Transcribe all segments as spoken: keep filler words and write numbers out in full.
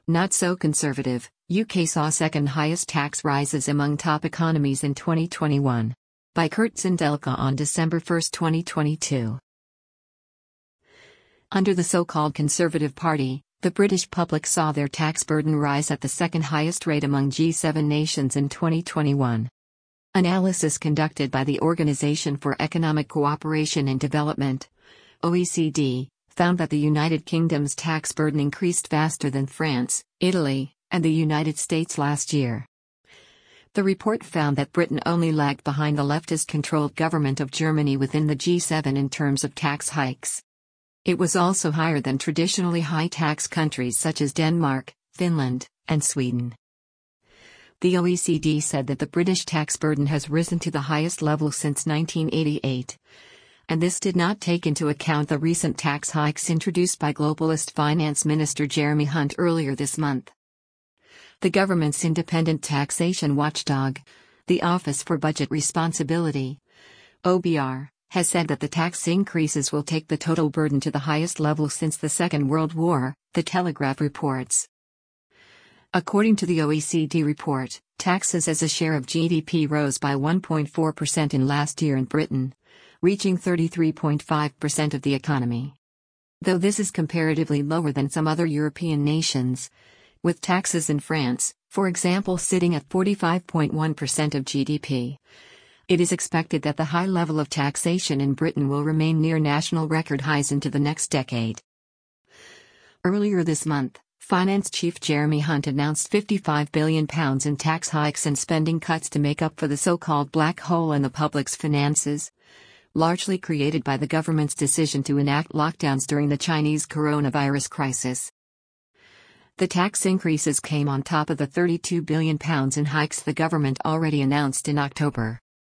Not so conservative, U K saw second highest tax rises among top economies in twenty twenty-one. By Kurt Zindelka on December first, twenty twenty-two. Under the so-called Conservative Party, the British public saw their tax burden rise at the second highest rate among G seven nations in twenty twenty-one. Analysis conducted by the Organisation for Economic Cooperation and Development, O E C D, found that the United Kingdom's tax burden increased faster than France, Italy, and the United States last year. The report found that Britain only lagged behind the leftist-controlled government of Germany within the G seven in terms of tax hikes. It was also higher than traditionally high-tax countries such as Denmark, Finland, and Sweden. The O E C D said that the British tax burden has risen to the highest level since nineteen eighty-eight. And this did not take into account the recent tax hikes introduced by globalist Finance Minister Jeremy Hunt earlier this month. The government's independent taxation watchdog, the Office for Budget Responsibility, O B R, has said that the tax increases will take the total burden to the highest level since the Second World War, The Telegraph reports. According to the O E C D report, taxes as a share of G D P rose by one point four percent in last year in Britain, reaching thirty-three point five percent of the economy. Though this is comparatively lower than some other European nations, with taxes in France, for example, sitting at forty-five point one percent of G D P. It is expected that the high level of taxation in Britain will remain near national record highs into the next decade. Earlier this month, Finance Chief Jeremy Hunt announced fifty-five billion pounds in tax hikes and spending cuts to make up for the so-called black hole in the public's finances, largely created by the government's decision to enact lockdowns during the Chinese coronavirus crisis. The tax increases came on top of the thirty-two billion pounds in hikes the government already announced in October.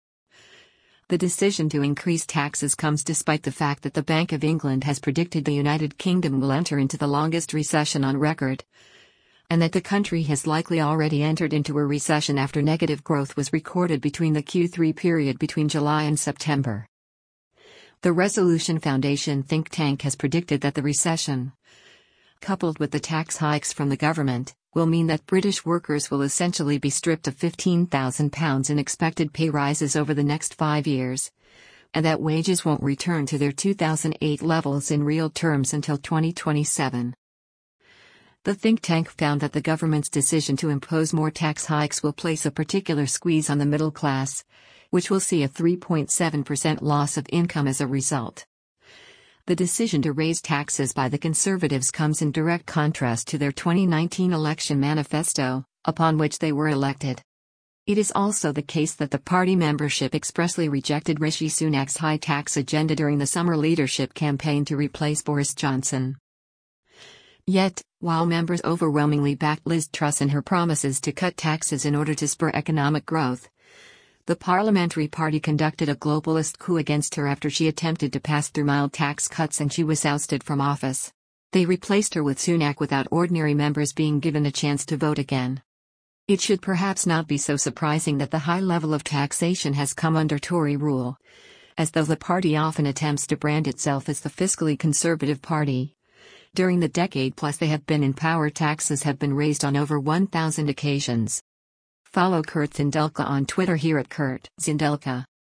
The decision to increase taxes comes despite the fact that the Bank of England has predicted the United Kingdom will enter into the longest recession on record, and that the country has likely already entered into a recession after negative growth was recorded between the Q three period between July and September. The Resolution Foundation think tank has predicted that the recession, coupled with the tax hikes from the government, will mean that British workers will essentially be stripped of fifteen thousand pounds in expected pay rises over the next five years, and that wages won't return to their two thousand eight levels in real terms until twenty twenty-seven. The think tank found that the government's decision to impose more tax hikes will place a particular squeeze on the middle class, which will see a three point seven percent loss of income as a result. The decision to raise taxes by the Conservatives comes in direct contrast to their twenty nineteen election manifesto, upon which they were elected. It is also the case that the party membership expressly rejected Rishi Sunak's high tax agenda during the summer leadership campaign to replace Boris Johnson. Yet, while members overwhelmingly backed Liz Truss in her promises to cut taxes in order to spur economic growth, the parliamentary party conducted a globalist coup against her after she attempted to pass through mild tax cuts and she was ousted from office. They replaced her with Sunak without ordinary members being given a chance to vote again. It should perhaps not be so surprising that the high level of taxation has come under Tory rule, as though the party often attempts to brand itself as the fiscally conservative party. During the decade plus they have been in power, taxes have been raised on over one thousand occasions. Follow Kurt Zindelka on Twitter here at Kurt Zindelka.